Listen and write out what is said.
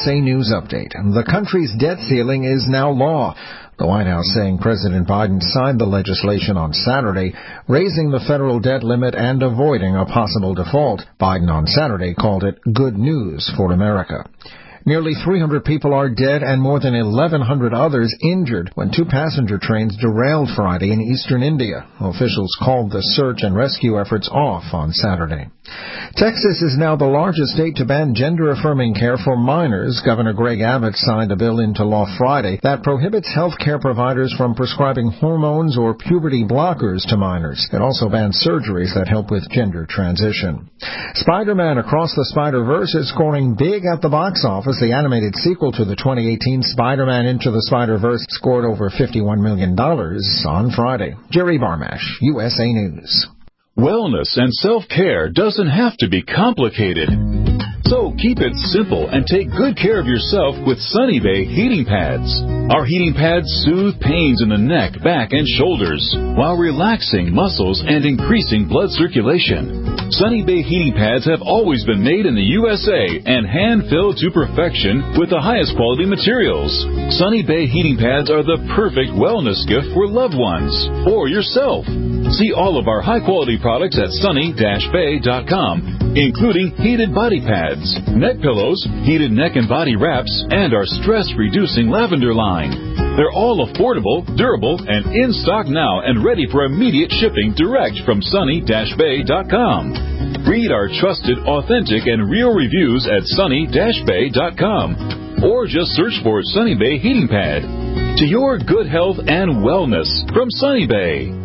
USA News Update. The country's debt ceiling is now law. The White House saying President Biden signed the legislation on Saturday, raising the federal debt limit and avoiding a possible default. Biden on Saturday called it good news for America. Nearly 300 people are dead and more than 1,100 others injured when two passenger trains derailed Friday in eastern India. Officials called the search and rescue efforts off on Saturday. Texas is now the largest state to ban gender-affirming care for minors. Governor Greg Abbott signed a bill into law Friday that prohibits health care providers from prescribing hormones or puberty blockers to minors. It also bans surgeries that help with gender transition. Spider-Man Across the Spider-Verse is scoring big at the box office. The animated sequel to the 2018 Spider-Man Into the Spider-Verse scored over $51 million on Friday. Jerry Barmash, USA News. Wellness and self-care doesn't have to be complicated. So keep it simple and take good care of yourself with Sunny Bay heating pads. Our heating pads soothe pains in the neck, back, and shoulders while relaxing muscles and increasing blood circulation. Sunny Bay heating pads have always been made in the USA and hand-filled to perfection with the highest quality materials. Sunny Bay heating pads are the perfect wellness gift for loved ones or yourself. See all of our high-quality products at sunny-bay.com, including heated body pads, neck pillows, heated neck and body wraps, and our stress-reducing lavender line. They're all affordable, durable, and in stock now and ready for immediate shipping direct from sunny-bay.com. Read our trusted, authentic, and real reviews at sunny-bay.com or just search for Sunny Bay Heating Pad. To your good health and wellness from Sunny Bay.